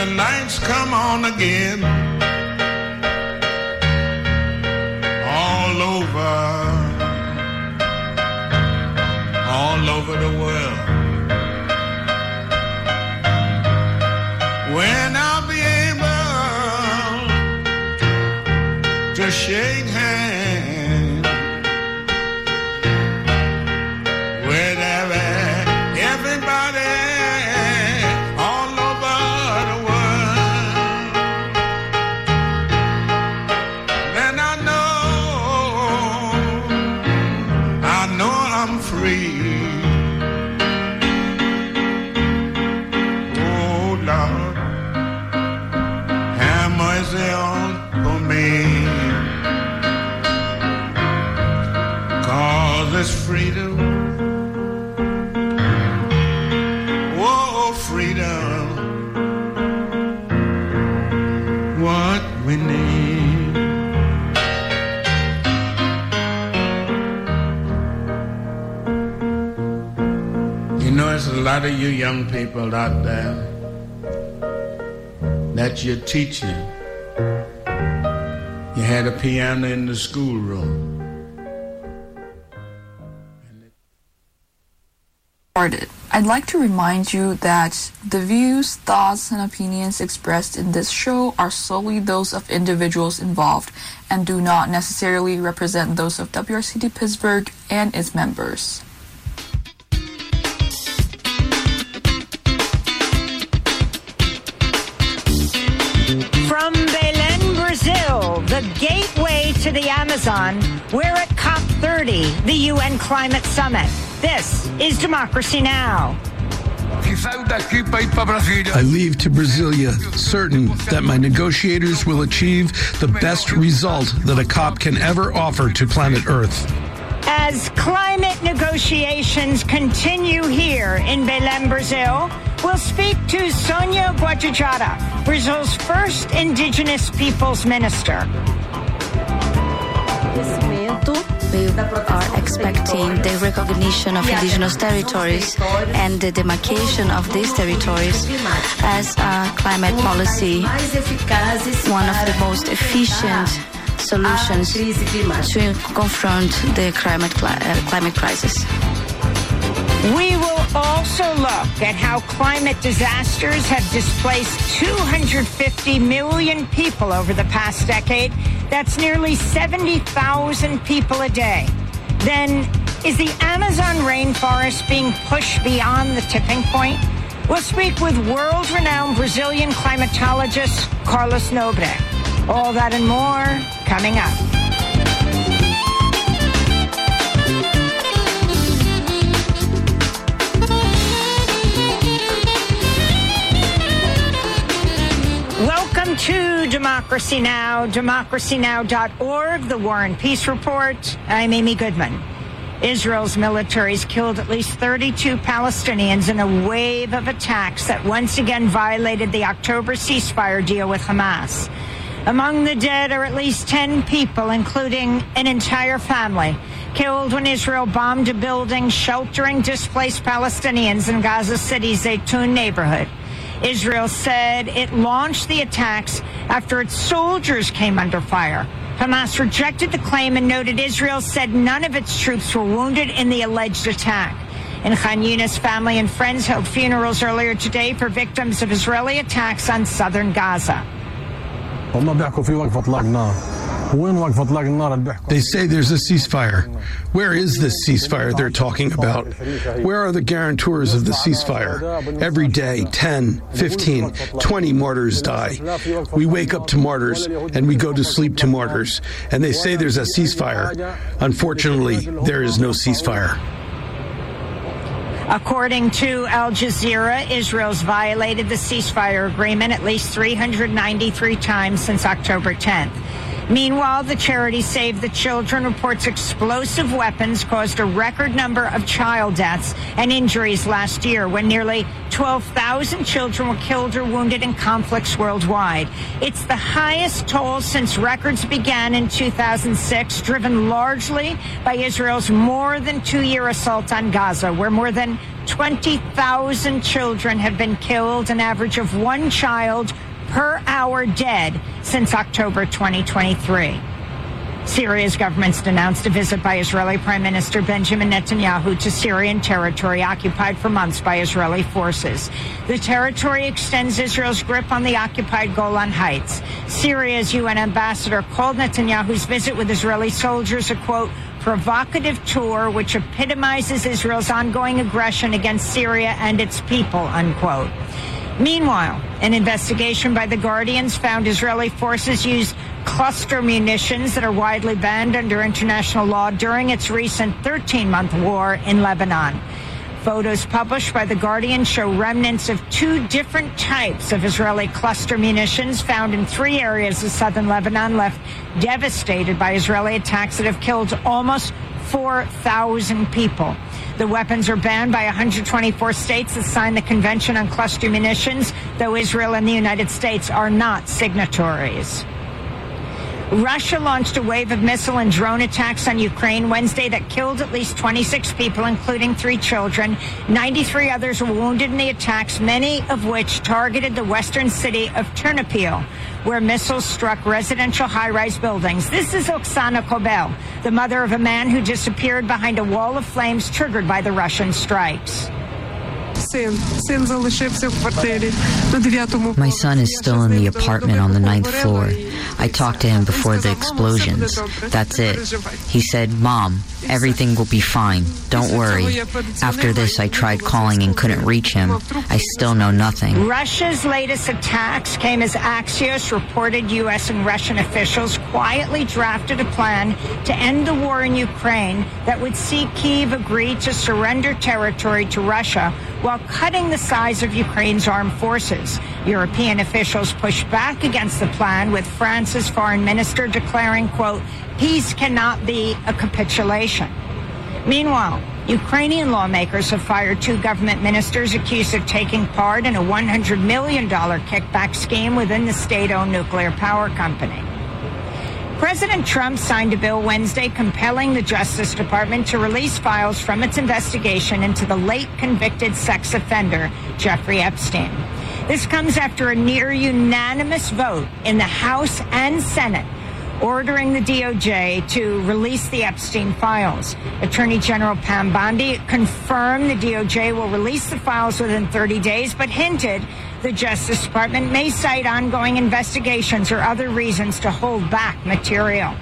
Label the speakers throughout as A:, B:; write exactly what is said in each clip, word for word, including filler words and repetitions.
A: the lights come on again, all over, all over the world, when I'll be able to shake hands with everybody all over the world, then I know, I know I'm free. Oh Lord, have mercy on me, 'cause it's freedom. Whoa, freedom, what we need. You know, there's a lot of you young people out there that you're teaching. You had a piano in the schoolroom.
B: I'd like to remind you that the views, thoughts, and opinions expressed in this show are solely those of individuals involved and do not necessarily represent those of W R C T Pittsburgh and its members.
C: From Belém, Brazil, the gateway to the Amazon, we're at COP thirty, the U N Climate Summit. This is Democracy Now!
D: I leave to Brasilia certain that my negotiators will achieve the best result that a COP can ever offer to planet Earth.
C: As climate negotiations continue here in Belém, Brazil, we'll speak to Sonia Guajajara, Brazil's first indigenous peoples minister.
E: We are expecting the recognition of indigenous territories and the demarcation of these territories as a climate policy, one of the most efficient solutions to confront the climate, uh, climate crisis.
C: We will also look at how climate disasters have displaced two hundred fifty million people over the past decade. That's nearly seventy thousand people a day. Then, is the Amazon rainforest being pushed beyond the tipping point? We'll speak with world-renowned Brazilian climatologist Carlos Nobre. All that and more coming up. Welcome to Democracy Now!, democracy now dot org, the War and Peace Report. I'm Amy Goodman. Israel's militaries killed at least thirty-two Palestinians in a wave of attacks that once again violated the October ceasefire deal with Hamas. Among the dead are at least ten people, including an entire family, killed when Israel bombed a building sheltering displaced Palestinians in Gaza City's Zaytun neighborhood. Israel said it launched the attacks after its soldiers came under fire. Hamas rejected the claim and noted Israel said none of its troops were wounded in the alleged attack. In Khan Yunis, family and friends held funerals earlier today for victims of Israeli attacks on southern Gaza.
D: They say there's a ceasefire. Where is this ceasefire they're talking about? Where are the guarantors of the ceasefire? Every day, ten, fifteen, twenty martyrs die. We wake up to martyrs, and we go to sleep to martyrs. And they say there's a ceasefire. Unfortunately, there is no ceasefire.
C: According to Al Jazeera, Israel's violated the ceasefire agreement at least three hundred ninety-three times since October tenth. Meanwhile, the charity Save the Children reports explosive weapons caused a record number of child deaths and injuries last year when nearly twelve thousand children were killed or wounded in conflicts worldwide. It's the highest toll since records began in two thousand six, driven largely by Israel's more than two-year assault on Gaza, where more than twenty thousand children have been killed, an average of one child per hour dead since October twenty twenty-three. Syria's government's denounced a visit by Israeli Prime Minister Benjamin Netanyahu to Syrian territory occupied for months by Israeli forces. The territory extends Israel's grip on the occupied Golan Heights. Syria's U N ambassador called Netanyahu's visit with Israeli soldiers a, quote, provocative tour which epitomizes Israel's ongoing aggression against Syria and its people, unquote. Meanwhile, an investigation by The Guardians found Israeli forces used cluster munitions that are widely banned under international law during its recent thirteen-month war in Lebanon. Photos published by The Guardian show remnants of two different types of Israeli cluster munitions found in three areas of southern Lebanon left devastated by Israeli attacks that have killed almost four thousand people. The weapons are banned by one hundred twenty-four states that signed the Convention on Cluster Munitions, though Israel and the United States are not signatories. Russia launched a wave of missile and drone attacks on Ukraine Wednesday that killed at least twenty-six people, including three children. ninety-three others were wounded in the attacks, many of which targeted the western city of Ternopil, where missiles struck residential high-rise buildings. This is Oksana Kobel, the mother of a man who disappeared behind a wall of flames triggered by the Russian strikes.
F: My son is still in the apartment on the ninth floor. I talked to him before the explosions. That's it. He said, "Mom, everything will be fine. Don't worry." After this, I tried calling and couldn't reach him. I still know nothing.
C: Russia's latest attacks came as Axios reported U S and Russian officials quietly drafted a plan to end the war in Ukraine that would see Kyiv agree to surrender territory to Russia while cutting the size of Ukraine's armed forces. European officials pushed back against the plan, with France's foreign minister declaring, quote, peace cannot be a capitulation. Meanwhile, Ukrainian lawmakers have fired two government ministers accused of taking part in a one hundred million dollars kickback scheme within the state-owned nuclear power company. President Trump signed a bill Wednesday compelling the Justice Department to release files from its investigation into the late convicted sex offender, Jeffrey Epstein. This comes after a near unanimous vote in the House and Senate ordering the D O J to release the Epstein files. Attorney General Pam Bondi confirmed the D O J will release the files within thirty days, but hinted the Justice Department may cite ongoing investigations or other reasons to hold back material.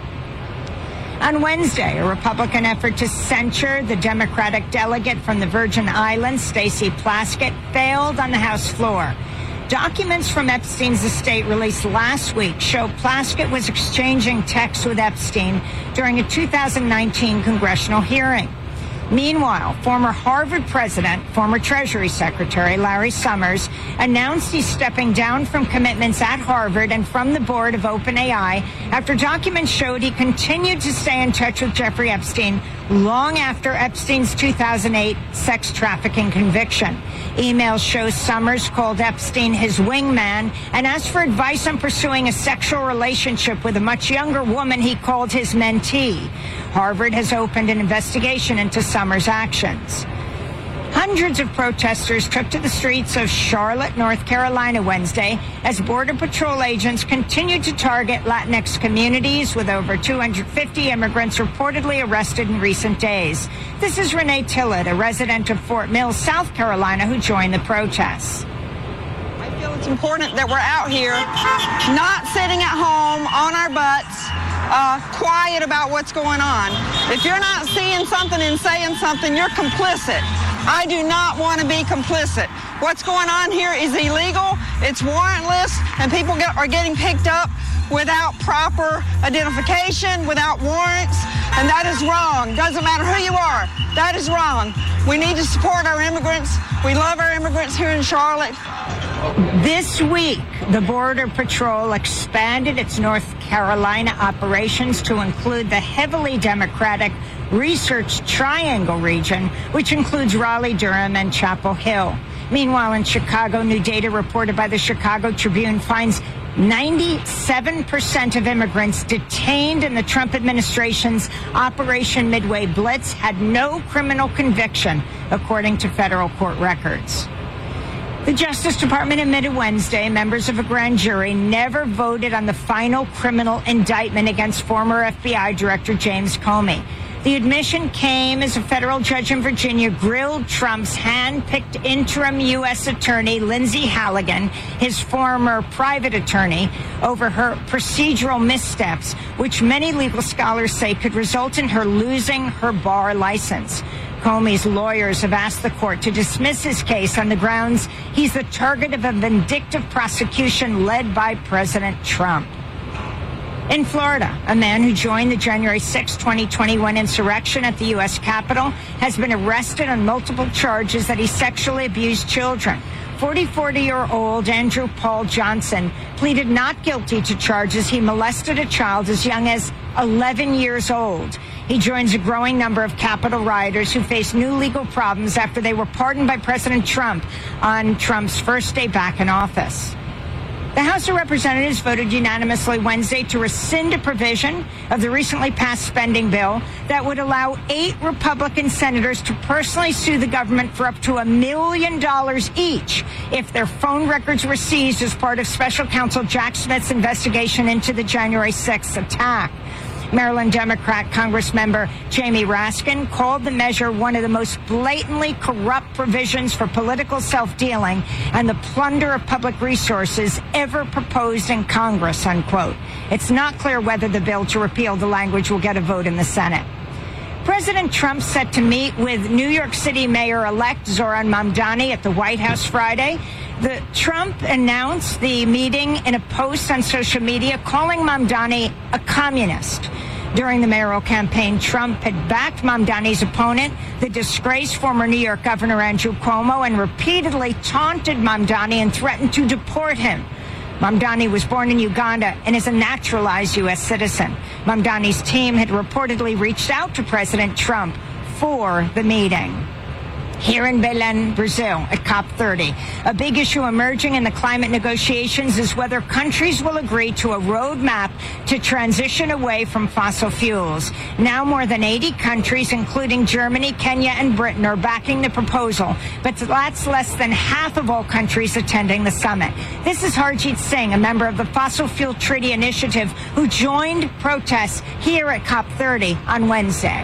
C: On Wednesday, a Republican effort to censure the Democratic delegate from the Virgin Islands, Stacey Plaskett, failed on the House floor. Documents from Epstein's estate released last week show Plaskett was exchanging texts with Epstein during a two thousand nineteen congressional hearing. Meanwhile, former Harvard president, former Treasury Secretary Larry Summers announced he's stepping down from commitments at Harvard and from the board of OpenAI after documents showed he continued to stay in touch with Jeffrey Epstein long after Epstein's two thousand eight sex trafficking conviction. Emails show Summers called Epstein his wingman and asked for advice on pursuing a sexual relationship with a much younger woman he called his mentee. Harvard has opened an investigation into Summers' actions. Hundreds of protesters took to the streets of Charlotte, North Carolina Wednesday as Border Patrol agents continued to target Latinx communities, with over two hundred fifty immigrants reportedly arrested in recent days. This is Renee Tillett, a resident of Fort Mill, South Carolina, who joined the protests.
G: I feel it's important that we're out here, not sitting at home on our butts, Uh, quiet about what's going on. If you're not seeing something and saying something, you're complicit. I do not want to be complicit. What's going on here is illegal, it's warrantless, and people get, are getting picked up without proper identification, without warrants, and that is wrong. Doesn't matter who you are, that is wrong. We need to support our immigrants. We love our immigrants here in Charlotte.
C: This week, the Border Patrol expanded its North Carolina operations to include the heavily Democratic Research Triangle region, which includes Raleigh, Durham, and Chapel Hill. Meanwhile, in Chicago, new data reported by the Chicago Tribune finds ninety-seven percent of immigrants detained in the Trump administration's Operation Midway Blitz had no criminal conviction, according to federal court records. The Justice Department admitted Wednesday members of a grand jury never voted on the final criminal indictment against former F B I Director James Comey. The admission came as a federal judge in Virginia grilled Trump's hand-picked interim U S attorney, Lindsay Halligan, his former private attorney, over her procedural missteps, which many legal scholars say could result in her losing her bar license. Comey's lawyers have asked the court to dismiss his case on the grounds he's the target of a vindictive prosecution led by President Trump. In Florida, a man who joined the January sixth, twenty twenty-one insurrection at the U S Capitol has been arrested on multiple charges that he sexually abused children. forty-four-year-old Andrew Paul Johnson pleaded not guilty to charges he molested a child as young as eleven years old. He joins a growing number of Capitol rioters who face new legal problems after they were pardoned by President Trump on Trump's first day back in office. The House of Representatives voted unanimously Wednesday to rescind a provision of the recently passed spending bill that would allow eight Republican senators to personally sue the government for up to a million dollars each if their phone records were seized as part of Special Counsel Jack Smith's investigation into the January sixth attack. Maryland Democrat Congressmember Jamie Raskin called the measure one of the most blatantly corrupt provisions for political self-dealing and the plunder of public resources ever proposed in Congress, unquote. It's not clear whether the bill to repeal the language will get a vote in the Senate. President Trump set to meet with New York City Mayor-elect Zohran Mamdani at the White House Friday. The Trump announced the meeting in a post on social media, calling Mamdani a communist. During the mayoral campaign, Trump had backed Mamdani's opponent, the disgraced former New York Governor Andrew Cuomo, and repeatedly taunted Mamdani and threatened to deport him. Mamdani was born in Uganda and is a naturalized U S citizen. Mamdani's team had reportedly reached out to President Trump for the meeting. Here in Belém, Brazil, at COP thirty, a big issue emerging in the climate negotiations is whether countries will agree to a roadmap to transition away from fossil fuels. Now more than eighty countries, including Germany, Kenya, and Britain, are backing the proposal, but that's less than half of all countries attending the summit. This is Harjeet Singh, a member of the Fossil Fuel Treaty Initiative, who joined protests here at COP thirty on Wednesday.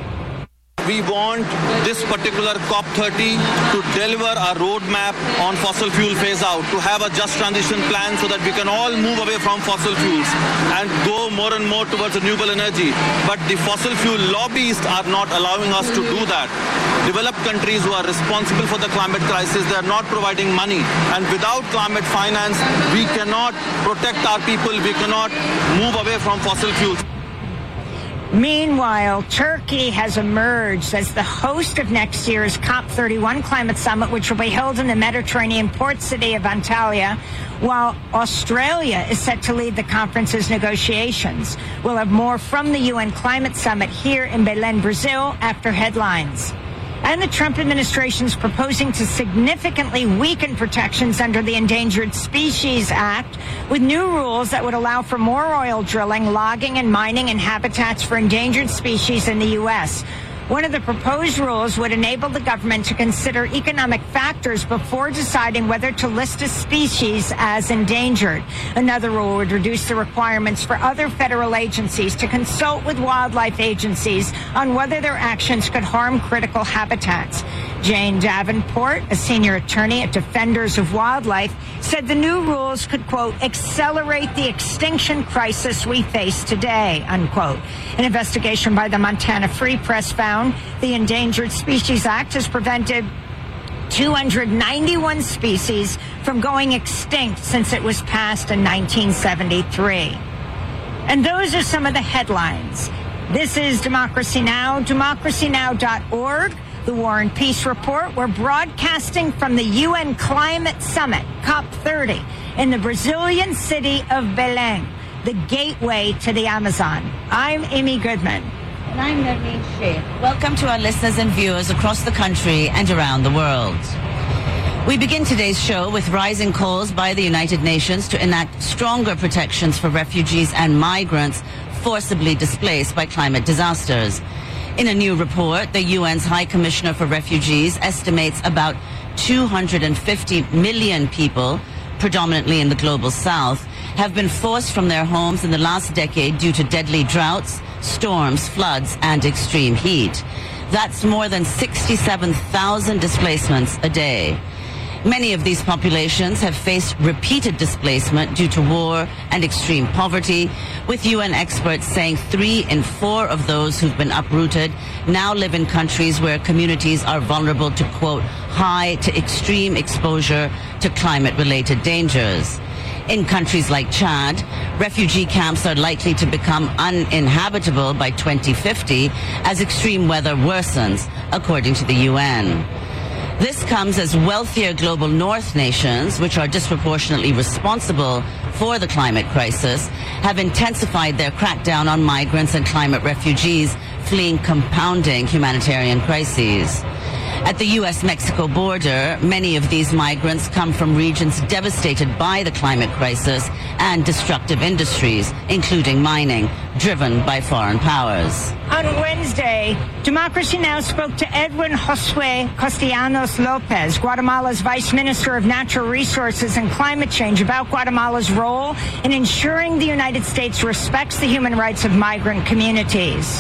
H: We want this particular COP thirty to deliver a roadmap on fossil fuel phase out, to have a just transition plan so that we can all move away from fossil fuels and go more and more towards renewable energy. But the fossil fuel lobbyists are not allowing us to do that. Developed countries who are responsible for the climate crisis, they are not providing money. And without climate finance, we cannot protect our people, we cannot move away from fossil fuels.
C: Meanwhile, Turkey has emerged as the host of next year's COP thirty-one climate summit, which will be held in the Mediterranean port city of Antalya, while Australia is set to lead the conference's negotiations. We'll have more from the U N climate summit here in Belém, Brazil, after headlines. And the Trump administration is proposing to significantly weaken protections under the Endangered Species Act with new rules that would allow for more oil drilling, logging, and mining in habitats for endangered species in the U S. One of the proposed rules would enable the government to consider economic factors before deciding whether to list a species as endangered. Another rule would reduce the requirements for other federal agencies to consult with wildlife agencies on whether their actions could harm critical habitats. Jane Davenport, a senior attorney at Defenders of Wildlife, said the new rules could, quote, accelerate the extinction crisis we face today, unquote. An investigation by the Montana Free Press found the Endangered Species Act has prevented two hundred ninety-one species from going extinct since it was passed in nineteen seventy-three. And those are some of the headlines. This is Democracy Now!, democracy now dot org. The War and Peace Report. We're broadcasting from the U N Climate Summit, COP thirty, in the Brazilian city of Belém, the gateway to the Amazon. I'm Amy Goodman.
I: And I'm Naveen Sheikh. Welcome to our listeners and viewers across the country and around the world. We begin today's show with rising calls by the United Nations to enact stronger protections for refugees and migrants forcibly displaced by climate disasters. In a new report, the U N's High Commissioner for Refugees estimates about two hundred fifty million people, predominantly in the global south, have been forced from their homes in the last decade due to deadly droughts, storms, floods, and extreme heat. That's more than sixty-seven thousand displacements a day. Many of these populations have faced repeated displacement due to war and extreme poverty, with U N experts saying three in four of those who've been uprooted now live in countries where communities are vulnerable to, quote, high to extreme exposure to climate-related dangers. In countries like Chad, refugee camps are likely to become uninhabitable by twenty fifty as extreme weather worsens, according to the U N. This comes as wealthier global north nations, which are disproportionately responsible for the climate crisis, have intensified their crackdown on migrants and climate refugees fleeing compounding humanitarian crises. At the U S Mexico border, many of these migrants come from regions devastated by the climate crisis and destructive industries, including mining, driven by foreign powers.
C: On Wednesday, Democracy Now! Spoke to Edwin Josue Castellanos Lopez, Guatemala's Vice Minister of Natural Resources and Climate Change, about Guatemala's role in ensuring the United States respects the human rights of migrant communities.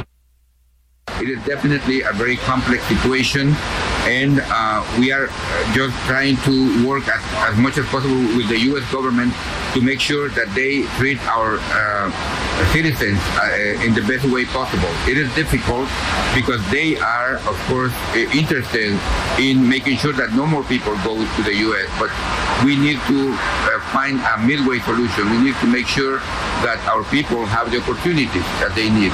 J: It is definitely a very complex situation, and uh, we are just trying to work as, as much as possible with the U S government to make sure that they treat our uh, citizens uh, in the best way possible. It is difficult because they are, of course, interested in making sure that no more people go to the U S, but we need to uh, find a midway solution. We need to make sure that our people have the opportunities that they need.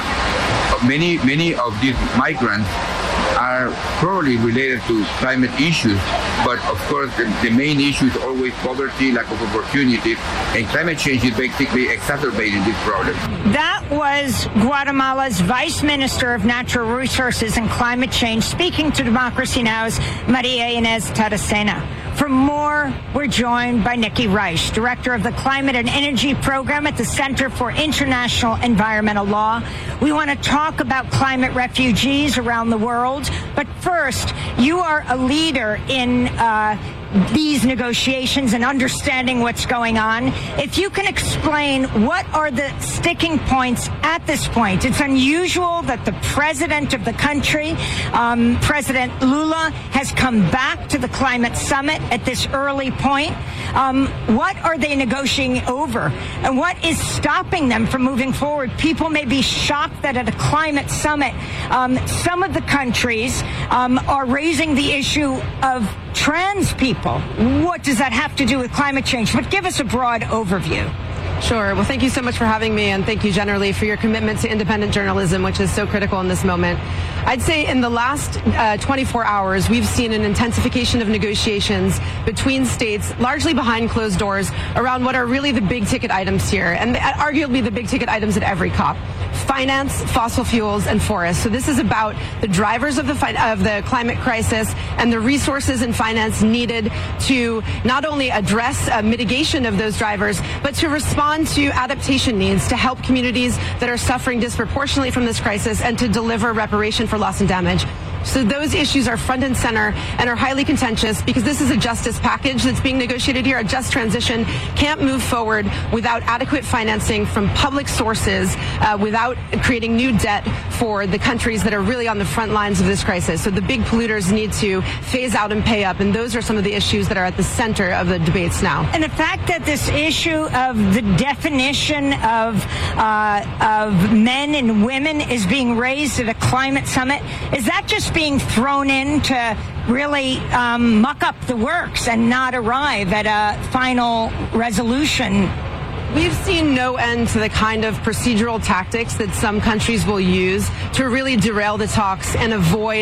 J: Many, many of these migrants are probably related to climate issues, but of course the, the main issue is always poverty, lack of opportunity, and climate change is basically exacerbating this problem.
C: That was Guatemala's Vice Minister of Natural Resources and Climate Change speaking to Democracy Now!'s Maria Inez Taracena. For more, we're joined by Nikki Reich, Director of the Climate and Energy Program at the Center for International Environmental Law. We want to talk about climate refugees around the world. But first, you are a leader in uh, these negotiations and understanding what's going on. If you can explain what are the sticking points at this point. It's unusual that the president of the country, um, President Lula, has come back to the climate summit at this early point. Um, what are they negotiating over? And what is stopping them from moving forward? People may be shocked that at a climate summit, um, some of the countries um, are raising the issue of trans people. What does that have to do with climate change? But give us a broad overview.
K: Sure. Well, thank you so much for having me, and thank you generally for your commitment to independent journalism, which is so critical in this moment. I'd say in the last uh, twenty-four hours, we've seen an intensification of negotiations between states, largely behind closed doors, around what are really the big ticket items here, and arguably the big ticket items at every COP. Finance, fossil fuels, and forests. So this is about the drivers of the fi- of the climate crisis and the resources and finance needed to not only address uh, mitigation of those drivers, but to respond to adaptation needs to help communities that are suffering disproportionately from this crisis and to deliver reparation for loss and damage. So those issues are front and center and are highly contentious because this is a justice package that's being negotiated here. A just transition can't move forward without adequate financing from public sources, uh, without creating new debt for the countries that are really on the front lines of this crisis. So the big polluters need to phase out and pay up, and those are some of the issues that are at the center of the debates now.
C: And the fact that this issue of the definition of uh, of men and women is being raised at a climate summit, is that just being thrown in to really um, muck up the works and not arrive at a final resolution?
K: We've seen no end to the kind of procedural tactics that some countries will use to really derail the talks and avoid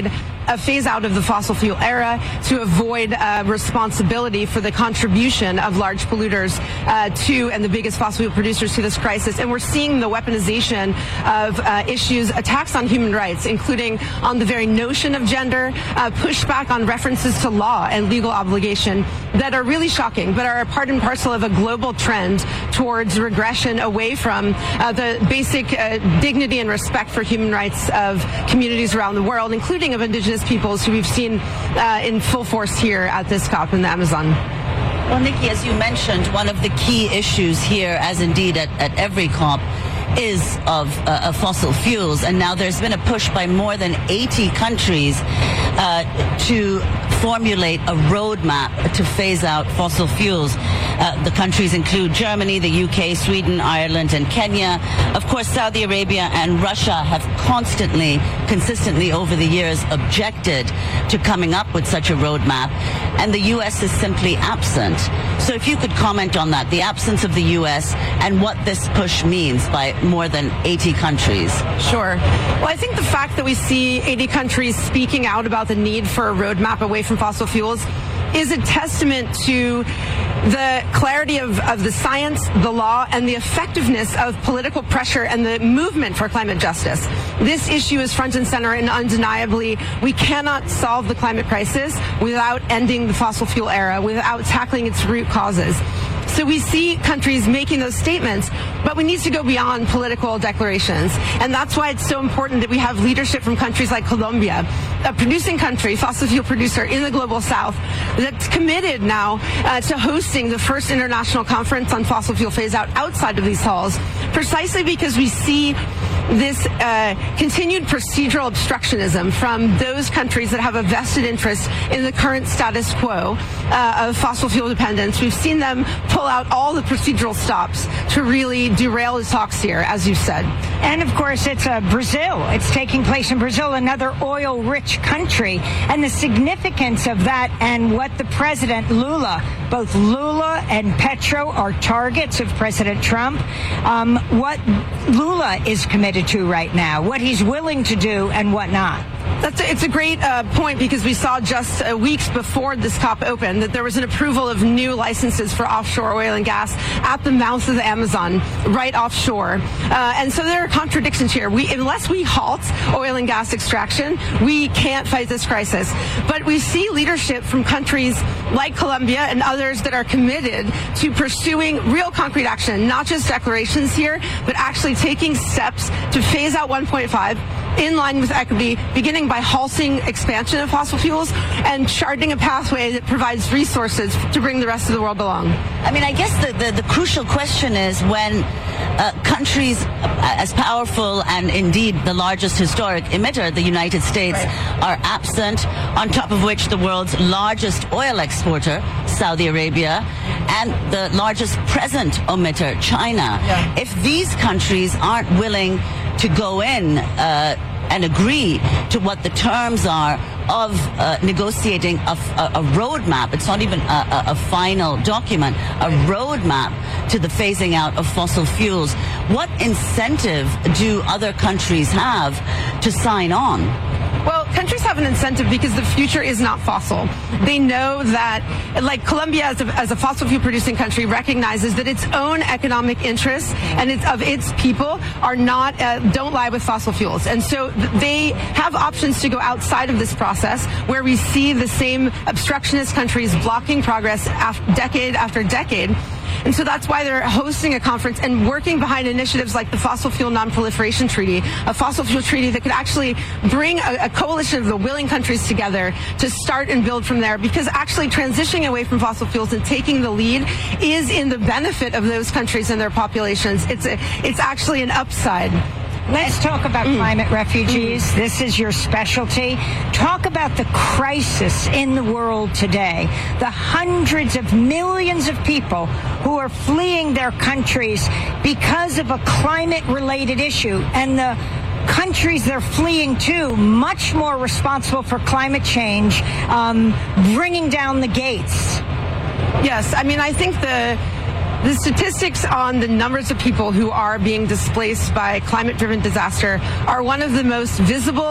K: a phase out of the fossil fuel era, to avoid uh, responsibility for the contribution of large polluters uh, to and the biggest fossil fuel producers to this crisis. And we're seeing the weaponization of uh, issues, attacks on human rights, including on the very notion of gender, uh, pushback on references to law and legal obligation that are really shocking, but are a part and parcel of a global trend towards regression away from uh, the basic uh, dignity and respect for human rights of communities around the world, including of indigenous peoples who we've seen uh, in full force here at this COP in the Amazon.
I: Well, Nikki, as you mentioned, one of the key issues here, as indeed at, at every COP, is of, uh, of fossil fuels. And now there's been a push by more than eighty countries uh, to formulate a roadmap to phase out fossil fuels. Uh, the countries include Germany, the U K, Sweden, Ireland, and Kenya. Of course, Saudi Arabia and Russia have constantly, consistently over the years objected to coming up with such a roadmap, and the U S is simply absent. So if you could comment on that, the absence of the U S and what this push means by more than eighty countries.
K: Sure. Well, I think the fact that we see eighty countries speaking out about the need for a roadmap away from fossil fuels is a testament to the clarity of, of the science, the law, and the effectiveness of political pressure and the movement for climate justice. This issue is front and center, and undeniably, we cannot solve the climate crisis without ending the fossil fuel era, without tackling its root causes. So we see countries making those statements, but we need to go beyond political declarations. And that's why it's so important that we have leadership from countries like Colombia, a producing country, fossil fuel producer in the global south, that's committed now uh, to hosting the first international conference on fossil fuel phase out outside of these halls, precisely because we see this uh, continued procedural obstructionism from those countries that have a vested interest in the current status quo uh, of fossil fuel dependence. We've seen them pull out all the procedural stops to really derail the talks here, as you said.
C: And of course, it's uh, Brazil. It's taking place in Brazil, another oil-rich country, and the significance of that and what the president, Lula, both Lula and Petro are targets of President Trump. Um, what Lula is committed to right now, what he's willing to do and what not.
K: That's a, it's a great uh, point, because we saw just uh, weeks before this COP opened that there was an approval of new licenses for offshore oil and gas at the mouth of the Amazon, right offshore. Uh, and so there are contradictions here. We, unless we halt oil and gas extraction, we can't fight this crisis. But we see leadership from countries like Colombia and others that are committed to pursuing real concrete action, not just declarations here, but actually taking steps to phase out one point five in line with equity, beginning by halting expansion of fossil fuels and charting a pathway that provides resources to bring the rest of the world along.
I: I mean, I guess the, the, the crucial question is when uh, countries as powerful and indeed the largest historic emitter, the United States, right, are absent, on top of which the world's largest oil exporter, Saudi Arabia, and the largest present emitter, China. Yeah. If these countries aren't willing to go in uh, and agree to what the terms are of uh, negotiating a, a, a roadmap, it's not even a, a, a final document, a roadmap to the phasing out of fossil fuels, what incentive do other countries have to sign on?
K: Well, countries have an incentive because the future is not fossil. They know that, like Colombia as a, as a fossil fuel producing country recognizes that its own economic interests and its, of its people are not, uh, don't lie with fossil fuels. And so they have options to go outside of this process, where we see the same obstructionist countries blocking progress after, decade after decade. And so that's why they're hosting a conference and working behind initiatives like the Fossil Fuel Non-Proliferation Treaty, a fossil fuel treaty that could actually bring a, a coalition of the willing countries together to start and build from there. Because actually transitioning away from fossil fuels and taking the lead is in the benefit of those countries and their populations. It's a, it's actually an upside.
C: Let's talk about mm. climate refugees. Mm. This is your specialty. Talk about the crisis in the world today. The hundreds of millions of people who are fleeing their countries because of a climate-related issue, and the countries they're fleeing to much more responsible for climate change, um, bringing down the gates.
K: Yes, I mean, I think the The statistics on the numbers of people who are being displaced by climate-driven disaster are one of the most visible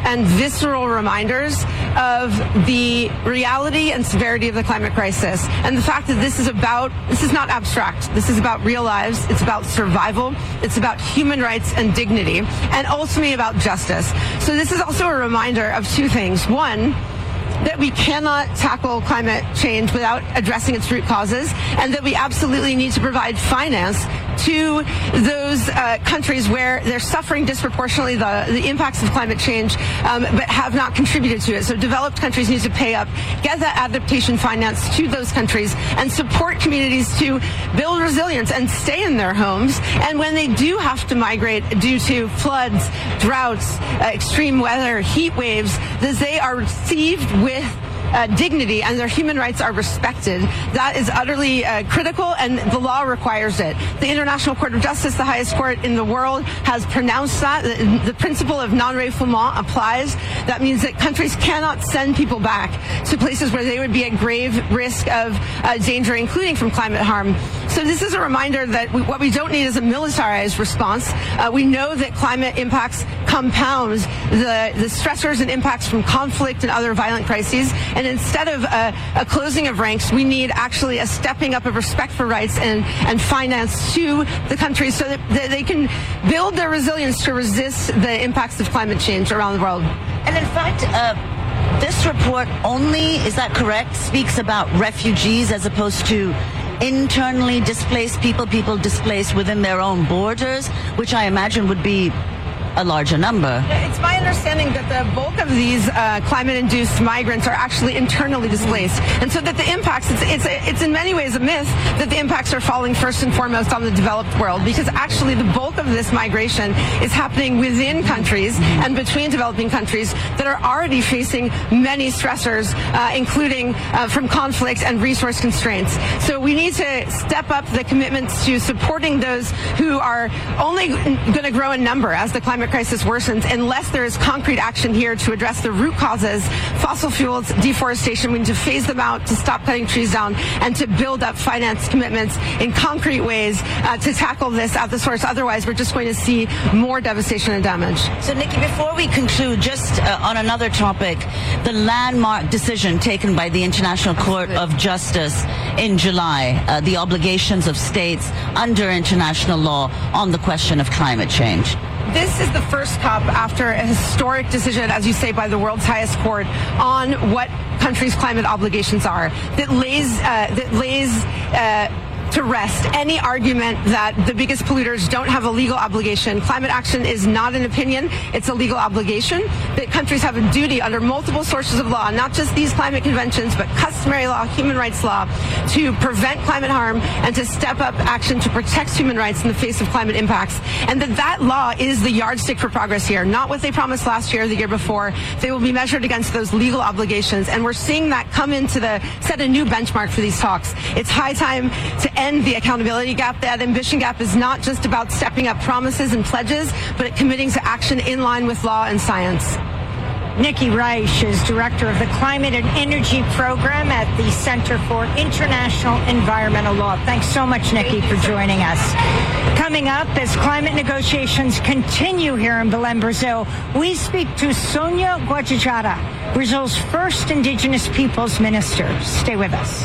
K: and visceral reminders of the reality and severity of the climate crisis, and the fact that this is about, this is not abstract. This is about real lives. It's about survival. It's about human rights and dignity, and ultimately about justice. So this is also a reminder of two things. One, that we cannot tackle climate change without addressing its root causes, and that we absolutely need to provide finance to those uh, countries where they're suffering disproportionately the, the impacts of climate change, um, but have not contributed to it. So developed countries need to pay up, get that adaptation finance to those countries, and support communities to build resilience and stay in their homes. And when they do have to migrate due to floods, droughts, uh, extreme weather, heat waves, that they are received with Uh, dignity and their human rights are respected. That is utterly uh, critical, and the law requires it. The International Court of Justice, the highest court in the world, has pronounced that. The, the principle of non-refoulement applies. That means that countries cannot send people back to places where they would be at grave risk of uh, danger, including from climate harm. So this is a reminder that we, what we don't need is a militarized response. Uh, we know that climate impacts compound the, the stressors and impacts from conflict and other violent crises. And instead of a, a closing of ranks, we need actually a stepping up of respect for rights and, and finance to the countries so that, that they can build their resilience to resist the impacts of climate change around the world.
I: And in fact, uh, this report only, is that correct, speaks about refugees as opposed to internally displaced people, people displaced within their own borders, which I imagine would be a larger number.
K: It's my understanding that the bulk of these uh, climate-induced migrants are actually internally displaced, and so that the impacts, it's, it's, it's in many ways a myth that the impacts are falling first and foremost on the developed world, because actually the bulk of this migration is happening within countries and between developing countries that are already facing many stressors, uh, including uh, from conflict and resource constraints. So we need to step up the commitments to supporting those who are only going to grow in number as the climate crisis worsens unless there is concrete action here to address the root causes. Fossil fuels, deforestation, we need to phase them out, to stop cutting trees down, and to build up finance commitments in concrete ways uh, to tackle this at the source. Otherwise, we're just going to see more devastation and damage.
I: So, Nikki, before we conclude, just uh, on another topic, the landmark decision taken by the International Court of Justice in July, uh, the obligations of states under international law on the question of climate change.
K: This is the first COP after a historic decision, as you say, by the world's highest court on what countries' climate obligations are, that lays uh, that lays uh, to rest any argument that the biggest polluters don't have a legal obligation. Climate action is not an opinion, it's a legal obligation, that countries have a duty under multiple sources of law, not just these climate conventions, but customary law, human rights law, to prevent climate harm and to step up action to protect human rights in the face of climate impacts. And that that law is the yardstick for progress here, not what they promised last year or the year before. They will be measured against those legal obligations, and we're seeing that come into the, set a new benchmark for these talks. It's high time to end the accountability gap. That ambition gap is not just about stepping up promises and pledges, but committing to action in line with law and science.
C: Nikki Reich is director of the Climate and Energy Program at the Center for International Environmental Law. Thanks so much, Nikki, for joining us. Coming up, as climate negotiations continue here in Belém, Brazil, we speak to Sonia Guajajara, Brazil's first indigenous peoples minister. Stay with us.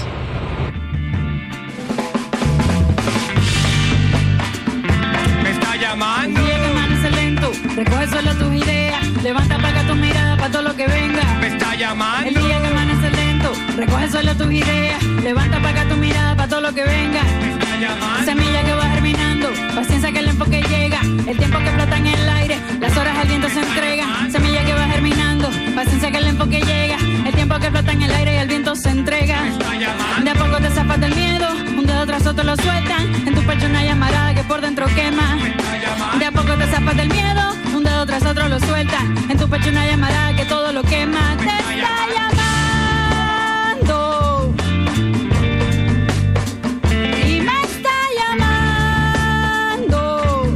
L: Recoge solo tus ideas, levanta para acá tu mirada para todo lo que venga. Me está llamando. El día que amanece lento, recoge solo tus ideas, levanta para acá tu mirada para todo lo que venga. Me está llamando. Semilla que va germinando, paciencia que el enfoque llega, el tiempo que flota en el aire, las horas al viento se entregan. Semilla que va germinando, paciencia que el enfoque llega, el tiempo que flota en el aire y el viento se entrega. Me está llamando. De a poco te zafas del miedo, un dedo tras otro lo sueltan, en tu pecho una llamarada que por dentro quema. Me está llamando. De a poco te zafas del miedo, un dedo tras otro lo suelta, en tu pecho una llamarada que todo lo quema. Te está llamando y me está llamando.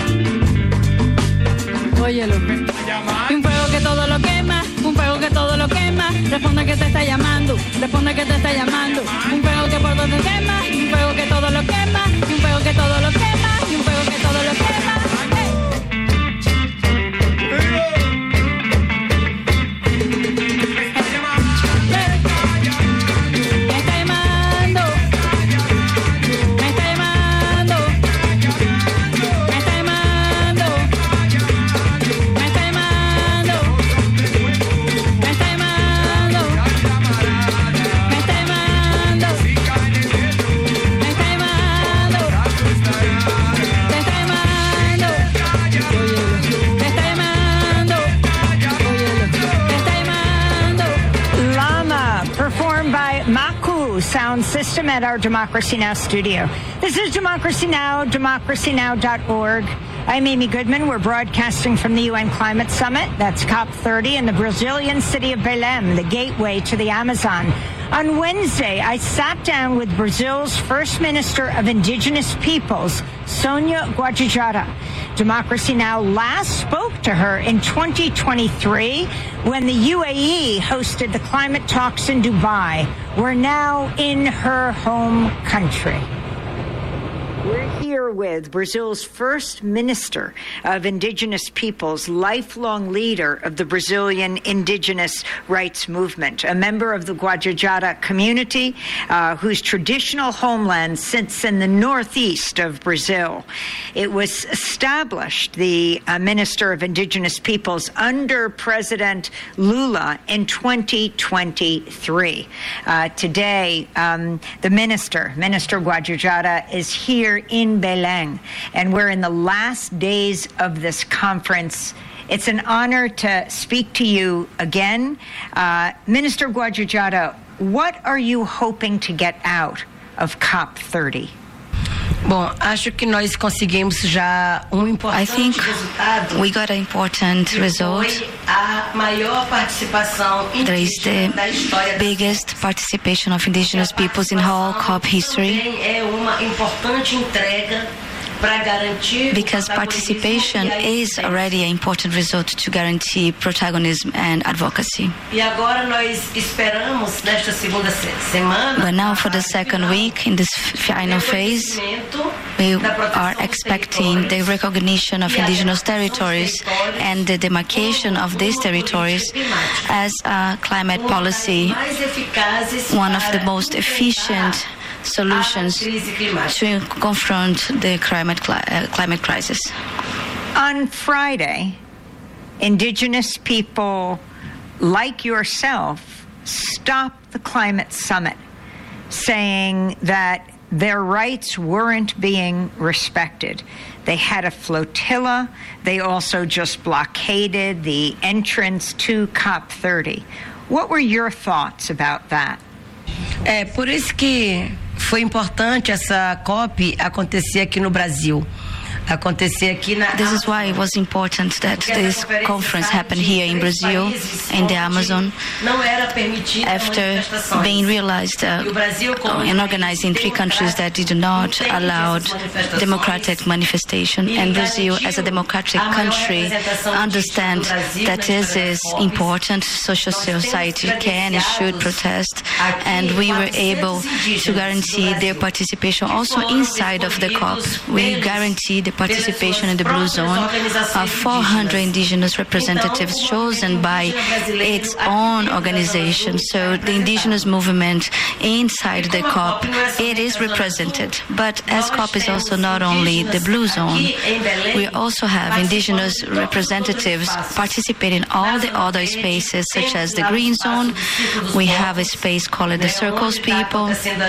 L: Óyelo. Y un fuego que todo lo quema, un fuego que todo lo quema. Responde que te está llamando, responde que te está llamando. Un fuego que por donde quema, un fuego que todo lo quema, y un fuego que todo lo quema, y un fuego que todo lo quema.
C: sound system at our Democracy Now! Studio. This is Democracy Now!, democracy now dot org. I'm Amy Goodman. We're broadcasting from the U N Climate Summit. That's COP thirty in the Brazilian city of Belém, the gateway to the Amazon. On Wednesday, I sat down with Brazil's First Minister of Indigenous Peoples, Sonia Guajajara. Democracy Now! Last spoke to her in twenty twenty-three when the U A E hosted the climate talks in Dubai. We're now in her home country. We're here with Brazil's First Minister of Indigenous Peoples, lifelong leader of the Brazilian indigenous rights movement, a member of the Guajajara community uh, whose traditional homeland sits in the northeast of Brazil. It was established, the uh, Minister of Indigenous Peoples, under President Lula in twenty twenty-three. Uh, today, um, the minister, Minister Guajajara, is here in Belém, and we're in the last days of this conference. It's an honor to speak to you again. Uh, Minister Guajajara, what are you hoping to get out of COP thirty?
M: Bom, acho que nós conseguimos já um importante resultado.
E: We got an important result.
M: Foi a maior participação
E: There is the biggest participation of indigenous peoples in whole COP history.
M: É uma importante entrega para garantir
E: because participation is already an important result to guarantee protagonism and advocacy.
M: E agora nós esperamos nesta segunda semana.
E: But now for the second week in this final phase, we are expecting the recognition of indigenous territories and the demarcation of these territories as a climate policy, one of the most efficient solutions to confront the climate, uh, climate crisis.
C: On Friday, indigenous people like yourself stopped the climate summit, saying that their rights weren't being respected. They had a flotilla. They also just blockaded the entrance to COP thirty. What were your thoughts about that?
M: É por isso que foi importante essa COP acontecer aqui no Brasil. Acontecer aqui na
E: This is why it was important that this conference happened here in Brazil, in the Amazon, after being realized uh, and organized in three countries that did not allow democratic manifestation. And Brazil, as a democratic country, understand that this is important. Social society can and should protest, and we were able to guarantee their participation also inside of the COP. We guaranteed the participation in the Blue Zone of four hundred indigenous representatives chosen by its own organization. So the indigenous movement inside the COP, it is represented. But as COP is also not only the Blue Zone, we also have indigenous representatives participating in all the other spaces, such as the Green Zone. We have a space called the Circles People,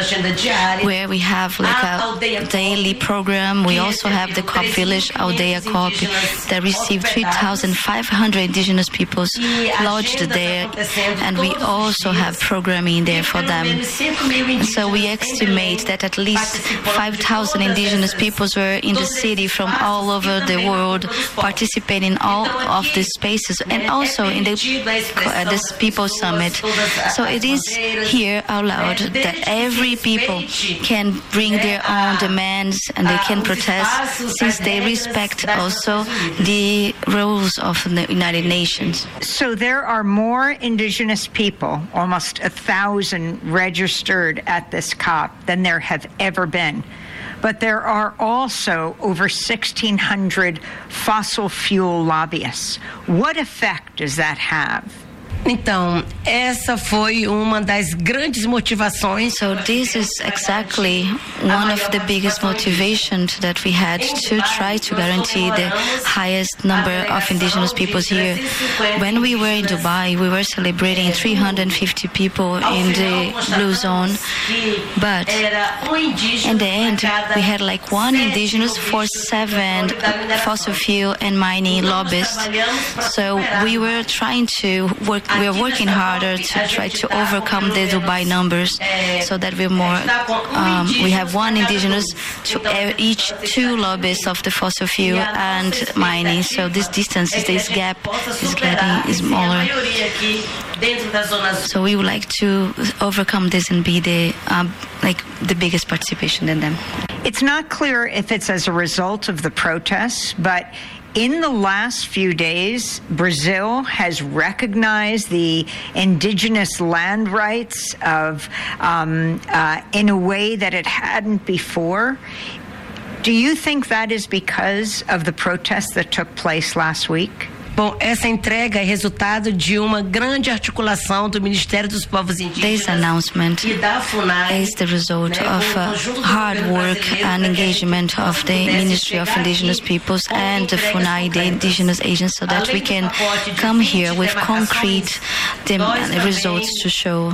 E: where we have like a daily program. We also have the COP Village, Aldeia COP, that received three thousand five hundred indigenous peoples lodged there, and we also have programming there for them. And so we estimate that at least five thousand indigenous peoples were in the city from all over the world, participating in all of these spaces, and also in the uh, this People Summit. So it is here allowed that every people can bring their own demands and they can protest, since they respect also the rules of the United Nations.
C: So there are more indigenous people, almost a thousand registered at this COP, than there have ever been. But there are also over sixteen hundred fossil fuel lobbyists. What effect does that have?
M: Então, essa foi uma das grandes motivações.
E: So this is exactly one of the biggest motivations that we had to try to guarantee the highest number of indigenous peoples here. When we were in Dubai, we were celebrating three hundred fifty people in the Blue Zone, but in the end, we had like one indigenous for seven fossil fuel and mining lobbyists. So we were trying to work we are working harder to try to overcome the Dubai numbers, so that we're more. Um, we have one indigenous to each two lobbyists of the fossil fuel and mining. So this distance, this gap, is getting smaller. So we would like to overcome this and be the um, like the biggest participation in them.
C: It's not clear if it's as a result of the protests, but in the last few days, Brazil has recognized the indigenous land rights of um, uh, in a way that it hadn't before. Do you think that is because of the protests that took place last week?
M: Bom, essa entrega é resultado de uma grande articulação do Ministério dos Povos Indígenas.
E: This announcement is the result of uh, hard work and engagement of the Ministry of Indigenous Peoples and the FUNAI, the indigenous agents, so that we can come here with concrete results to show.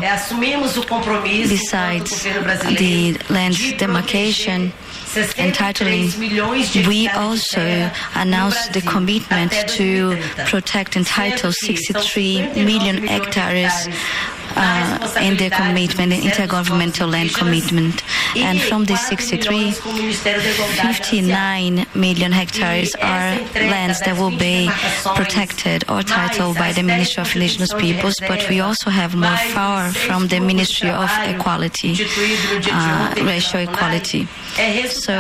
E: Besides the land demarcation and titling, we also announced the commitment to protect and title sixty-three million hectares uh, in the commitment, the intergovernmental land commitment. And from this sixty-three, fifty-nine million hectares are lands that will be protected or titled by the Ministry of Indigenous Peoples, but we also have more power from the Ministry of Equality, uh, racial equality. So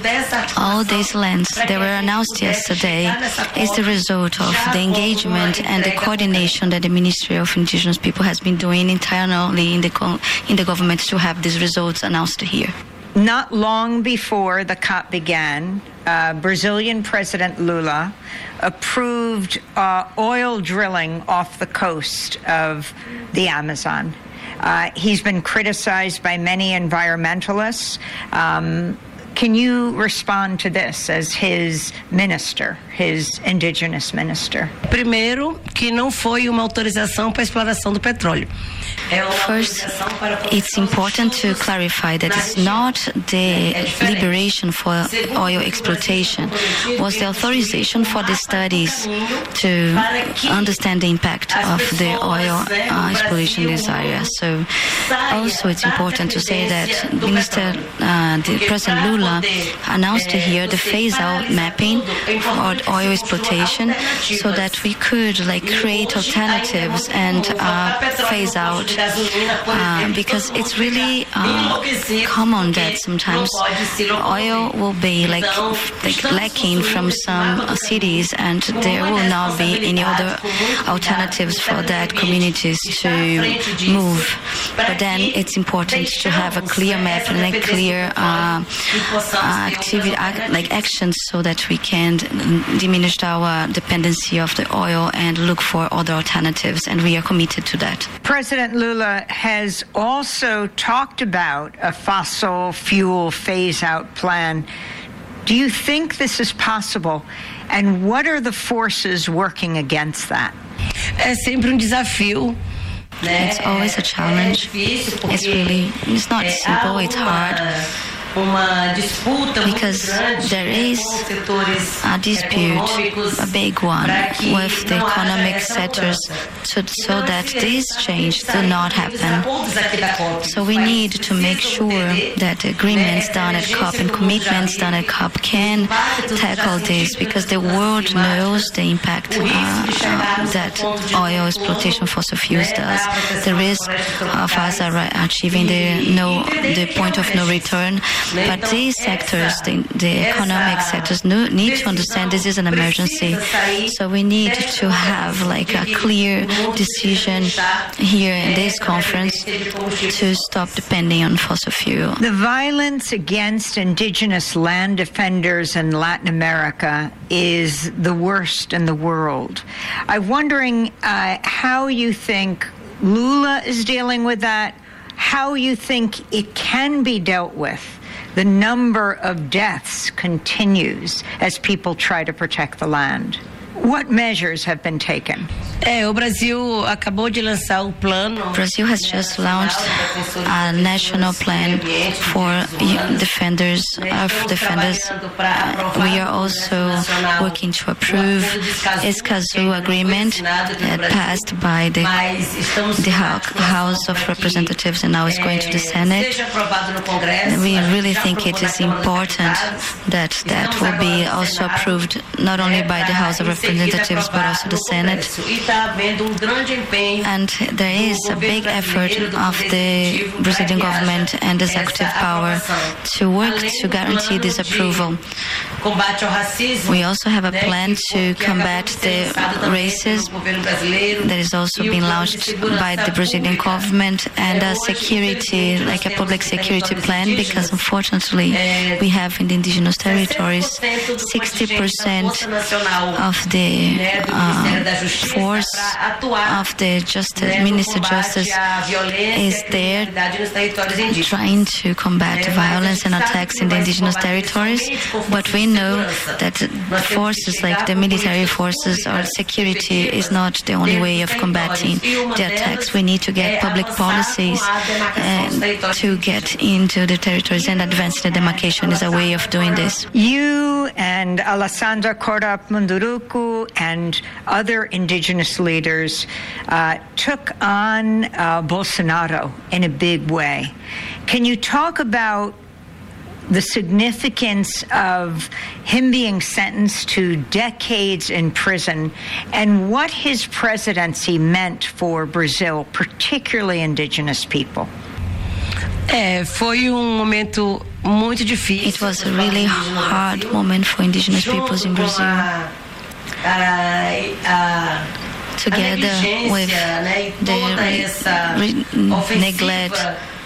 E: all these lands that were announced yesterday is the result of the engagement and the coordination that the Ministry of Indigenous People has been doing internally in the in the government to have these results announced here.
C: Not long before the COP began, uh, Brazilian President Lula approved uh, oil drilling off the coast of the Amazon. Uh, he's been criticized by many environmentalists. Um, Can you respond to this as his minister, his indigenous minister?
M: Primeiro, que não foi uma autorização para a exploração do petróleo.
E: First, it's important to clarify that it's not the liberation for oil exploitation, it was the authorization for the studies to understand the impact of the oil uh, exploration in this area. So also it's important to say that Minister, uh, the President Lula announced here the phase-out mapping for oil exploitation, so that we could like create alternatives and uh, phase out. Uh, because it's really uh, common that sometimes oil will be like, like lacking from some uh, cities, and there will not be any other alternatives for that communities to move. But then it's important to have a clear map and a clear uh, uh, activity, act, like actions, so that we can diminish our dependency of the oil and look for other alternatives, and we are committed to that.
C: President Lula has also talked about a fossil fuel phase-out plan. Do you think this is possible? And what are the forces working against that?
M: É sempre um desafio.
E: It's always a challenge. It's really, it's not simple, it's hard. Because there is a dispute, a big one, with the economic sectors, to, so that this change do not happen. So we need to make sure that the agreements done at COP and commitments done at COP can tackle this, because the world knows the impact uh, uh, that oil exploitation fossil fuels does, the risk of us achieving the no the point of no return. But these sectors, the, the economic sectors, need to understand this is an emergency. So we need to have like a clear decision here in this conference to stop depending on fossil fuel.
C: The violence against indigenous land defenders in Latin America is the worst in the world. I'm wondering uh, how you think Lula is dealing with that, how you think it can be dealt with. The number of deaths continues as people try to protect the land. What measures have been taken?
M: É, o Brasil acabou de lançar um plano.
E: Brazil has just launched a national plan for defenders of defenders. We are also working to approve Escazú agreement that passed by the, the House of Representatives and now is going to the Senate. We really think it is important that that will be also approved not only by the House of Representatives but also the Senate. And there is a big effort of the Brazilian government and executive power to work to guarantee this approval. We also have a plan to combat the racism that is also being launched by the Brazilian government, and a security, like a public security plan, because unfortunately we have in the indigenous territories sixty percent of the uh, force of the justice, Minister of Justice is there trying to combat violence and attacks in the indigenous territories, but we know that forces like the military forces or security is not the only way of combating the attacks. We need to get public policies uh, to get into the territories, and advance the demarcation is a way of doing this.
C: You and Alessandra Corrupt Munduruku and other indigenous leaders uh, took on uh, Bolsonaro in a big way. Can you talk about the significance of him being sentenced to decades in prison and what his presidency meant for Brazil, particularly indigenous people?
M: É, foi um momento muito difícil.
E: It was a really hard moment for indigenous peoples in Brazil. Together with the re- re- neglect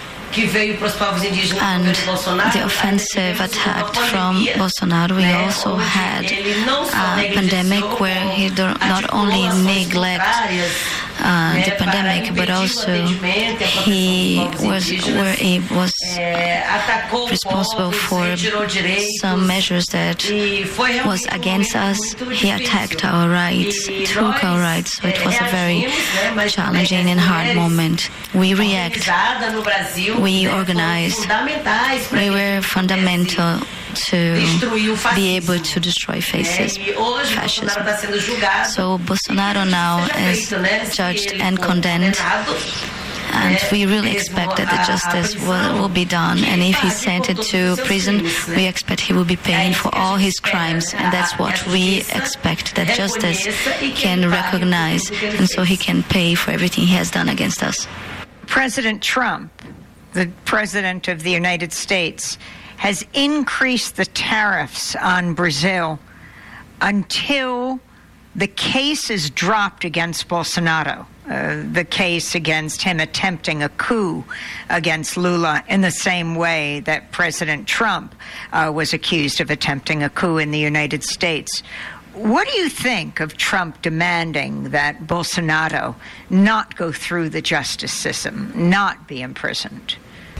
E: and the offensive attack from Bolsonaro, we also had a pandemic where he not only neglect uh, the pandemic, but also he was where he was responsible for some measures that was against us. He attacked our rights, took our rights, so it was a very challenging and hard moment. We react. We organized. We were fundamental to be able to destroy fascism. fascism. So Bolsonaro now is judged and condemned, and we really expect that the justice will, will be done. And if he's sent to prison, we expect he will be paying for all his crimes, and that's what we expect, that justice can recognize, and so he can pay for everything he has done against us.
C: President Trump, the President of the United States, has increased the tariffs on Brazil until the case is dropped against Bolsonaro, uh, the case against him attempting a coup against Lula in the same way that President Trump uh, was accused of attempting a coup in the United States. What do you think of Trump demanding that Bolsonaro not go through the justice system, not be imprisoned?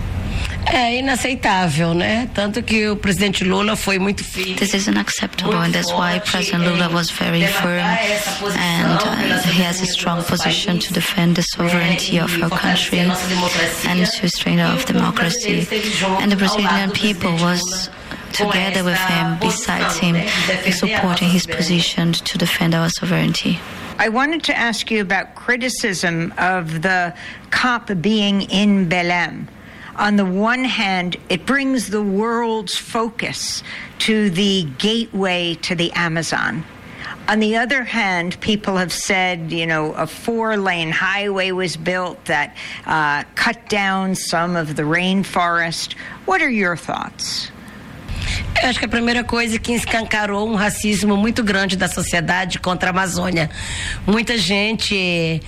M: É inaceitável, né? Tanto que o presidente Lula foi muito firme.
E: This is unacceptable, and that's why President Lula was very firm, and uh, he has a strong position to defend the sovereignty of our country and to strengthen our democracy. And the Brazilian people was together with him, besides him, supporting his position to defend our sovereignty.
C: I wanted to ask you about criticism of the COP being in Belém. On the one hand, it brings the world's focus to the gateway to the Amazon. On the other hand, people have said, you know, a four-lane highway was built that uh, cut down some of the rainforest. What are your thoughts?
M: Eu acho que a primeira coisa é que escancarou um racismo muito grande da sociedade contra a Amazônia. Muita gente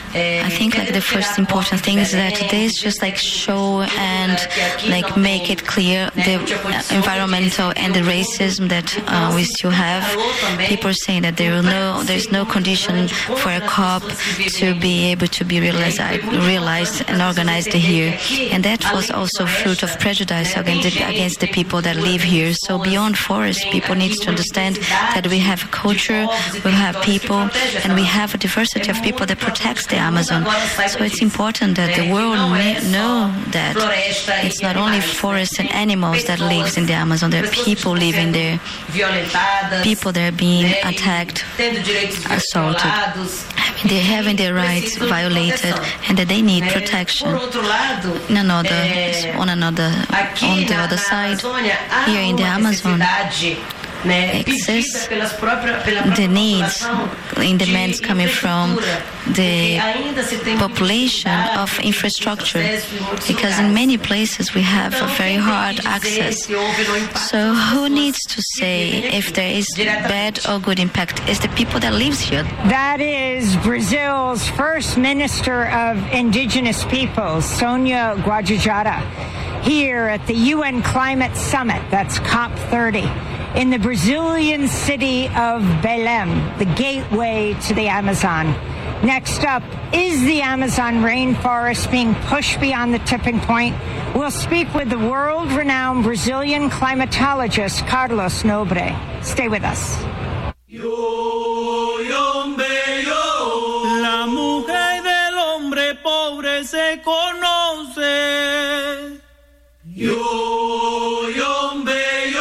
E: I think like the first important thing is that this just like show and like make it clear the environmental and the racism that uh, we still have. People are saying that there will no, there's no condition for a COP to be able to be realized, realized and organized here, and that was also fruit of prejudice against the, against the people that live here. So beyond forest, people need to understand that we have a culture, we have people, and we have a diversity of people that protects the Amazon. So it's important that the world know that it's not only forests and animals that lives in the Amazon, there are people living there, people that are being attacked, assaulted, they're having their rights violated, and that they need protection. In another, on another, on the other side, here in the Amazon, exists the needs in demands coming from the population of infrastructure, because in many places we have a very hard access. So who needs to say if there is bad or good impact? It's the people that lives here.
C: That is Brazil's first minister of indigenous peoples, Sonia Guajajara, here at the U N Climate Summit, that's COP thirty. In the Brazilian city of Belém, the gateway to the Amazon. Next up, is the Amazon rainforest being pushed beyond the tipping point? We'll speak with the world-renowned Brazilian climatologist Carlos Nobre. Stay with us.
N: Yo, hombre, yo. La mujer del hombre pobre se conoce. Yo, hombre.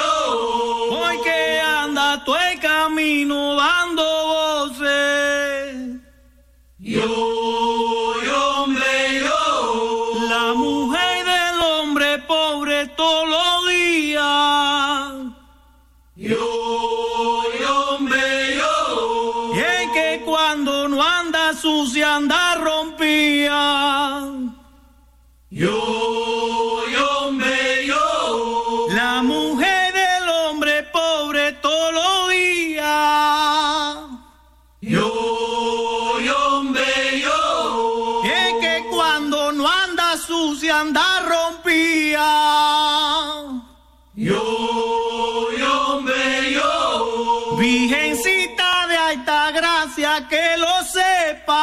N: Camino dando voces. Yo, yo, hombre, yo. La mujer del hombre pobre todos los días. Yo, yo, hombre, yo. Y es que cuando no anda sucia anda rompía. Yo, yo, hombre, yo. La mujer del hombre pobre todos los anda rompía. Yo, yo, hombre, yo. Virgencita de alta gracia, que lo sepa.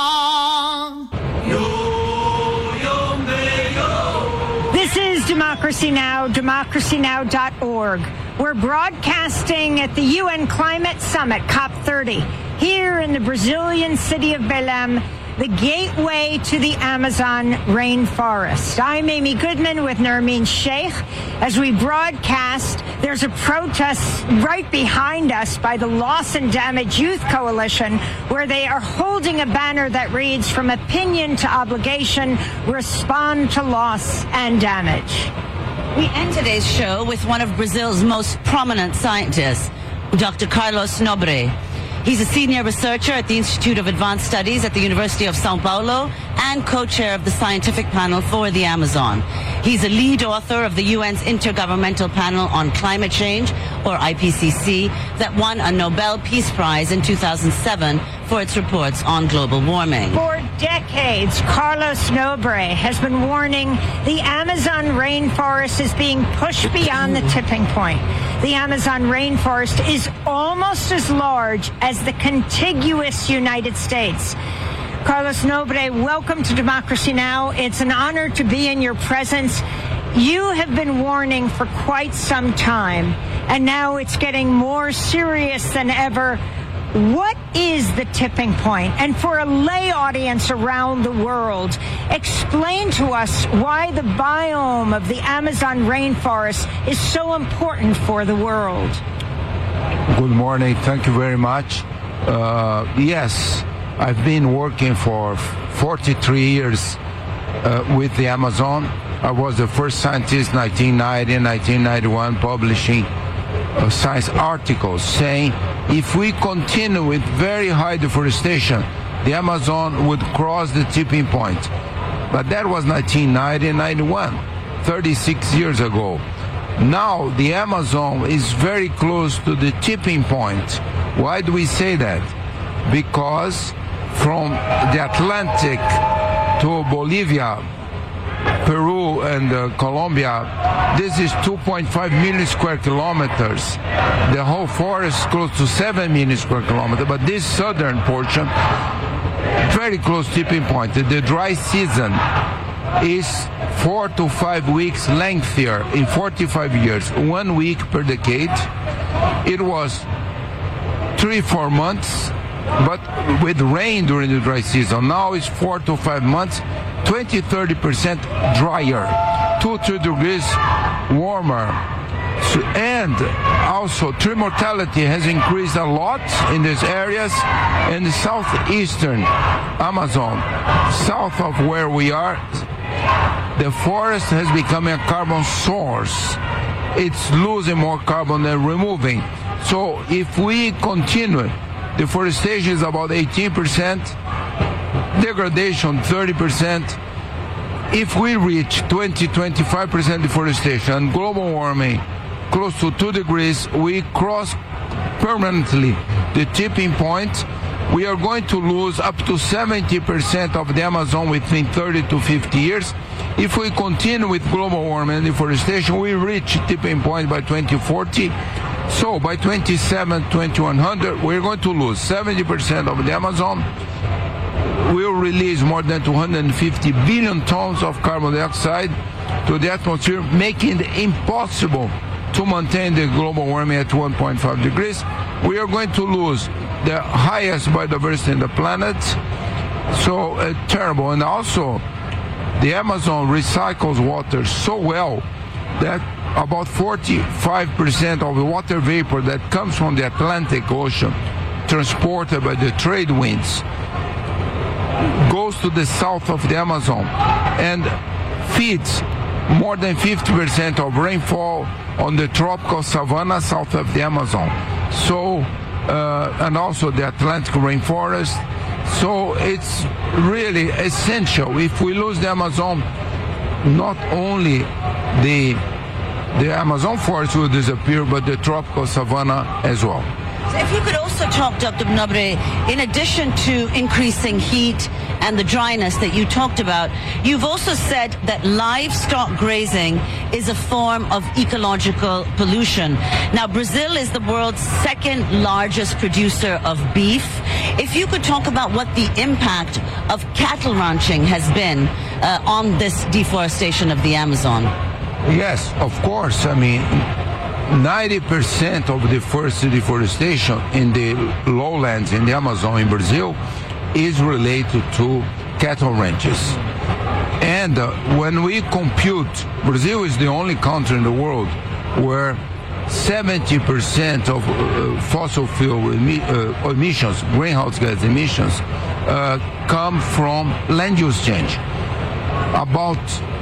N: Yo, yo, hombre, yo.
C: This is Democracy Now!, democracy now dot org. We're broadcasting at the U N Climate Summit, COP thirty, here in the Brazilian city of Belém, the gateway to the Amazon rainforest. I'm Amy Goodman with Nermeen Sheikh. As we broadcast, there's a protest right behind us by the Loss and Damage Youth Coalition, where they are holding a banner that reads, "From opinion to obligation, respond to loss and damage."
I: We end today's show with one of Brazil's most prominent scientists, Doctor Carlos Nobre. He's a senior researcher at the Institute of Advanced Studies at the University of São Paulo and co-chair of the scientific panel for the Amazon. He's a lead author of the U N's Intergovernmental Panel on Climate Change, or I P C C, that won a Nobel Peace Prize in two thousand seven for its reports on global warming.
C: For decades, Carlos Nobre has been warning the Amazon rainforest is being pushed beyond the tipping point. The Amazon rainforest is almost as large as the contiguous United States. Carlos Nobre, welcome to Democracy Now! It's an honor to be in your presence. You have been warning for quite some time, and now it's getting more serious than ever. What is the tipping point? And for a lay audience around the world, explain to us why the biome of the Amazon rainforest is so important for the world.
O: Good morning. Thank you very much. Uh, yes, I've been working for forty-three years uh, with the Amazon. I was the first scientist in nineteen ninety and nineteen ninety-one publishing uh, science articles saying if we continue with very high deforestation, the Amazon would cross the tipping point. But that was nineteen ninety and ninety-one, thirty-six years ago. Now the Amazon is very close to the tipping point. Why do we say that? Because from the Atlantic to Bolivia, Peru, and uh, Colombia, this is two point five million square kilometers. The whole forest close to seven million square kilometers, but this southern portion, very close tipping point. The dry season is four to five weeks lengthier in forty-five years, one week per decade. It was three, four months, but with rain during the dry season. Now it's four to five months, twenty, thirty percent drier, two, three degrees warmer. So, and also tree mortality has increased a lot in these areas. In the southeastern Amazon, south of where we are, the forest has become a carbon source. It's losing more carbon than removing. So if we continue, deforestation is about eighteen percent, degradation thirty percent. If we reach twenty, twenty-five percent deforestation and global warming close to two degrees, we cross permanently the tipping point. We are going to lose up to seventy percent of the Amazon within thirty to fifty years. If we continue with global warming and deforestation, we reach tipping point by twenty forty. So by twenty-seven, twenty-one hundred, we're going to lose seventy percent of the Amazon. We'll release more than two hundred fifty billion tons of carbon dioxide to the atmosphere, making it impossible to maintain the global warming at one point five degrees. We are going to lose the highest biodiversity in the planet. So uh, terrible. And also, the Amazon recycles water so well that about forty-five percent of the water vapor that comes from the Atlantic Ocean, transported by the trade winds, goes to the south of the Amazon and feeds more than fifty percent of rainfall on the tropical savanna south of the Amazon. So, uh, and also the Atlantic rainforest. So it's really essential. If we lose the Amazon, not only the the Amazon forest will disappear, but the tropical savanna as well.
I: So if you could also talk, Doctor Nobre, in addition to increasing heat and the dryness that you talked about, you've also said that livestock grazing is a form of ecological pollution. Now, Brazil is the world's second largest producer of beef. If you could talk about what the impact of cattle ranching has been uh, on this deforestation of the Amazon.
O: Yes, of course. I mean, ninety percent of the forest deforestation in the lowlands in the Amazon in Brazil is related to cattle ranches. And uh, when we compute, Brazil is the only country in the world where seventy percent of uh, fossil fuel emi- uh, emissions, greenhouse gas emissions, uh, come from land use change. About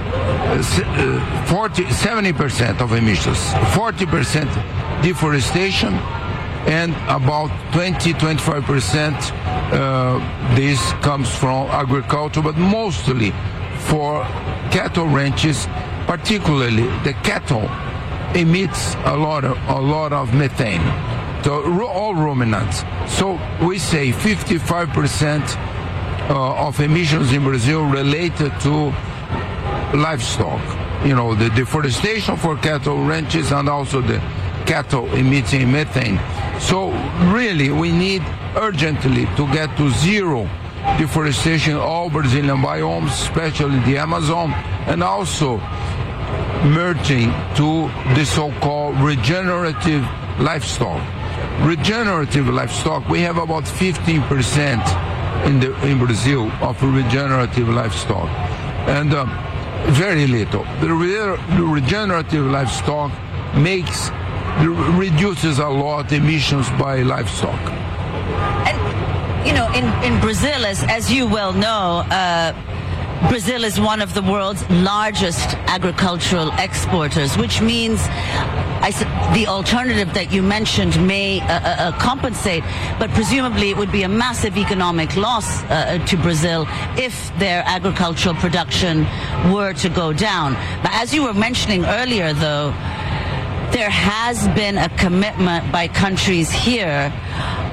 O: uh, forty, seventy percent of emissions, forty percent deforestation, and about twenty to twenty-five percent uh, this comes from agriculture, but mostly for cattle ranches, particularly the cattle emits a lot of, a lot of methane, so all ruminants. So we say fifty-five percent uh, of emissions in Brazil related to livestock, you know, the deforestation for cattle ranches and also the cattle emitting methane. So really we need urgently to get to zero deforestation in all Brazilian biomes, especially the Amazon, and also merging to the so-called regenerative livestock. Regenerative livestock, we have about fifteen percent in the in Brazil of regenerative livestock, and uh, very little. The, re- the regenerative livestock makes reduces a lot emissions by livestock.
I: And you know, in in Brazil, as as you well know, Uh, Brazil is one of the world's largest agricultural exporters, which means I, the alternative that you mentioned may uh, uh, compensate, but presumably it would be a massive economic loss uh, to Brazil if their agricultural production were to go down. But as you were mentioning earlier, though, there has been a commitment by countries here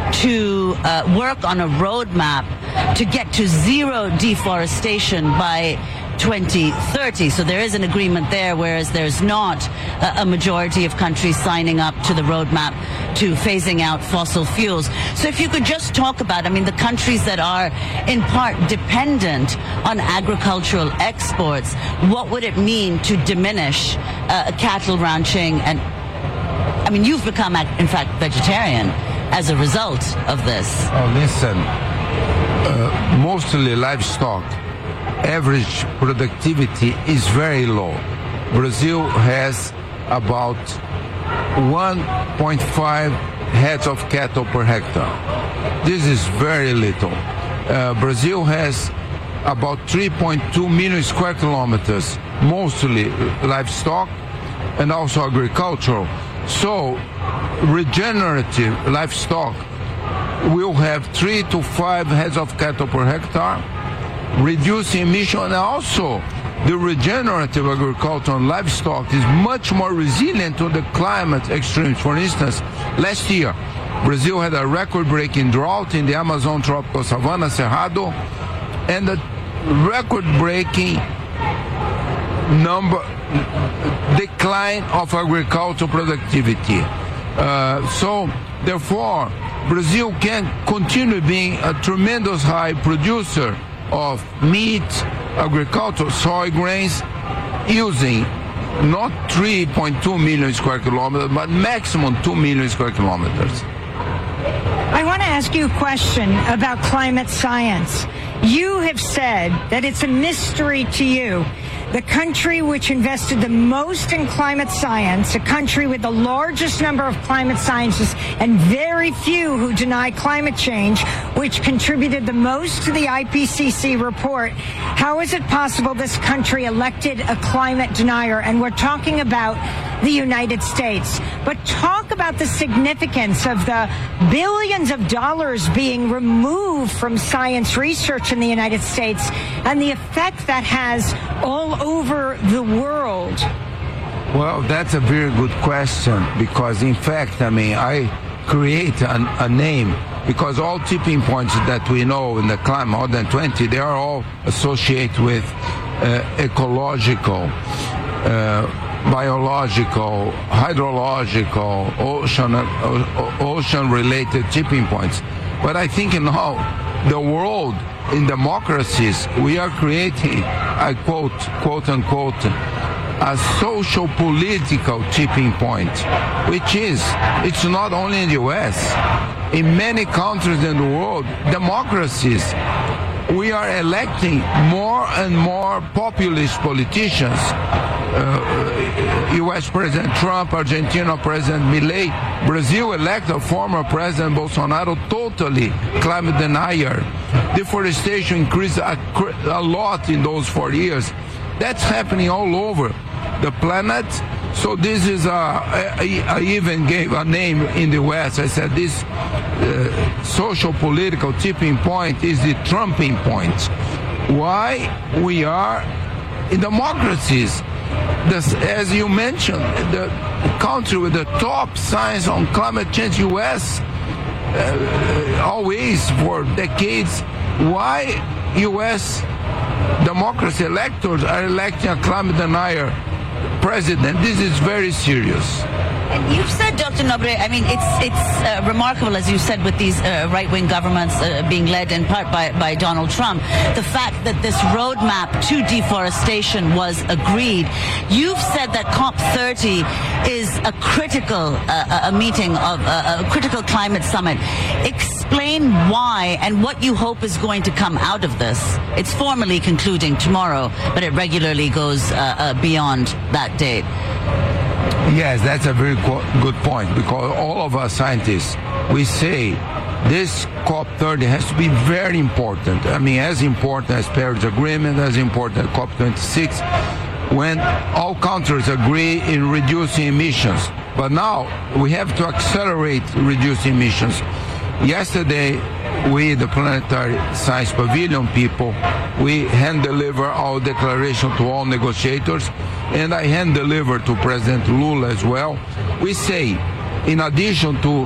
I: to uh, work on a roadmap to get to zero deforestation by twenty thirty. So there is an agreement there, whereas there's not a, a majority of countries signing up to the roadmap to phasing out fossil fuels. So if you could just talk about, I mean, the countries that are in part dependent on agricultural exports, what would it mean to diminish uh, cattle ranching? And I mean, you've become, in fact, vegetarian as a result of this.
O: Oh, listen, uh, mostly livestock. Average productivity is very low. Brazil has about one point five heads of cattle per hectare. This is very little. Uh, Brazil has about three point two million square kilometers, mostly livestock and also agricultural. So regenerative livestock will have three to five heads of cattle per hectare, reducing emission, and also the regenerative agriculture and livestock is much more resilient to the climate extremes. For instance, last year, Brazil had a record-breaking drought in the Amazon tropical savanna, Cerrado, and a record-breaking number decline of agricultural productivity. Uh, so, therefore, Brazil can continue being a tremendous high producer of meat, agriculture, soy grains, using not three point two million square kilometers, but maximum two million square kilometers.
C: I want to ask you a question about climate science. You have said that it's a mystery to you. The country which invested the most in climate science, a country with the largest number of climate scientists and very few who deny climate change, which contributed the most to the I P C C report. How is it possible this country elected a climate denier? And we're talking about the United States. But talk about the significance of the billions of dollars being removed from science research in the United States and the effect that has all over the world.
O: Well, that's a very good question, because in fact, I mean, I create an, a name because all tipping points that we know in the climate, more than twenty, they are all associated with uh, ecological, uh, biological, hydrological, ocean, uh, ocean-related tipping points. But I think in all the world, in democracies, we are creating, I quote, quote unquote, a social political tipping point, which is, it's not only in the U S. In many countries in the world, democracies, we are electing more and more populist politicians. Uh, U S President Trump, Argentina President Milei, Brazil elected former President Bolsonaro, totally climate denier. Deforestation increased a, a lot in those four years. That's happening all over the planet. So this is a, I, I even gave a name in the West. I said this uh, social political tipping point is the Trumping point. Why we are in democracies. This, as you mentioned, the country with the top science on climate change, U S, uh, always for decades. Why U S democracy electors are electing a climate denier president? This is very serious.
I: And you've said, Doctor Nobre, I mean, it's it's uh, remarkable, as you said, with these uh, right-wing governments uh, being led in part by, by Donald Trump, the fact that this roadmap to deforestation was agreed. You've said that COP thirty is a critical uh, a meeting of uh, a critical climate summit. Explain why and what you hope is going to come out of this. It's formally concluding tomorrow, but it regularly goes uh, uh, beyond that date.
O: Yes, that's a very good point, because all of us scientists, we say this COP thirty has to be very important. I mean, as important as Paris Agreement, as important as COP twenty-six, when all countries agree in reducing emissions. But now we have to accelerate reducing emissions. Yesterday, we, the Planetary Science Pavilion people, we hand-deliver our declaration to all negotiators, and I hand-deliver to President Lula as well. We say, in addition to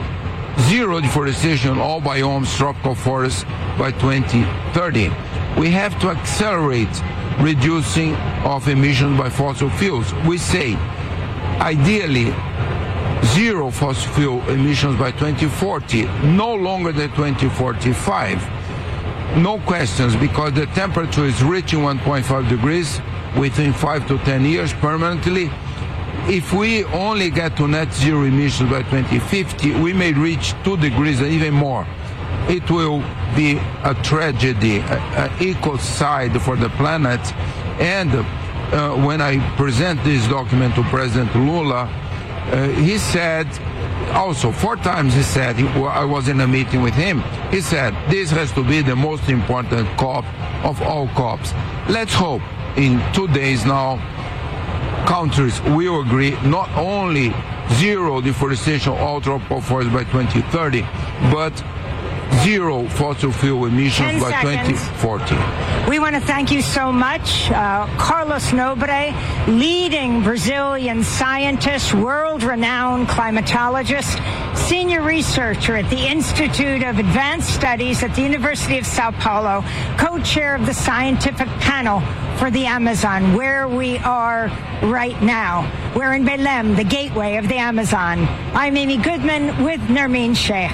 O: zero deforestation, all biomes, tropical forests by twenty thirty. We have to accelerate reducing of emissions by fossil fuels. We say, ideally, zero fossil fuel emissions by twenty forty, no longer than twenty forty-five. No questions, because the temperature is reaching one point five degrees within five to ten years permanently. If we only get to net zero emissions by twenty fifty, we may reach two degrees and even more. It will be a tragedy, an ecocide for the planet. And uh, when I present this document to President Lula, uh, he said, also four times he said, he, I was in a meeting with him, he said, this has to be the most important COP of all COPs. Let's hope in two days now, countries will agree not only zero deforestation, all tropical forests by twenty thirty, but zero fossil fuel emissions by twenty forty.
C: We want to thank you so much. Uh, Carlos Nobre, leading Brazilian scientist, world-renowned climatologist, senior researcher at the Institute of Advanced Studies at the University of Sao Paulo, co-chair of the scientific panel for the Amazon, where we are right now. We're in Belém, the gateway of the Amazon. I'm Amy Goodman with Nermeen Sheikh.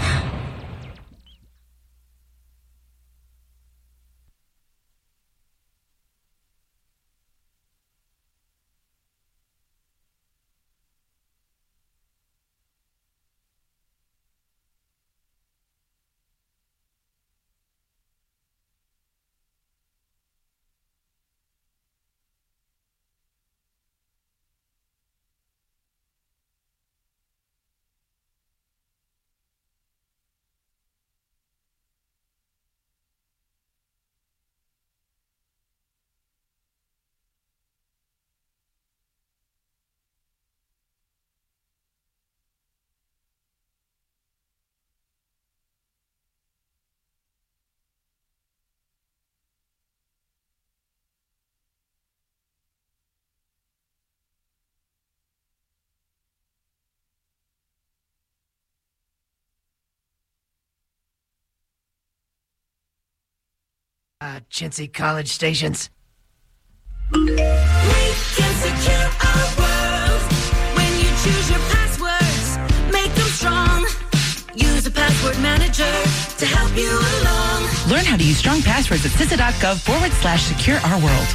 P: Uh, chintzy college stations.
Q: We can secure our world when you choose your passwords. Make them strong. Use a password manager to help you along.
R: Learn how to use strong passwords at C I S A dot gov forward slash secure our world.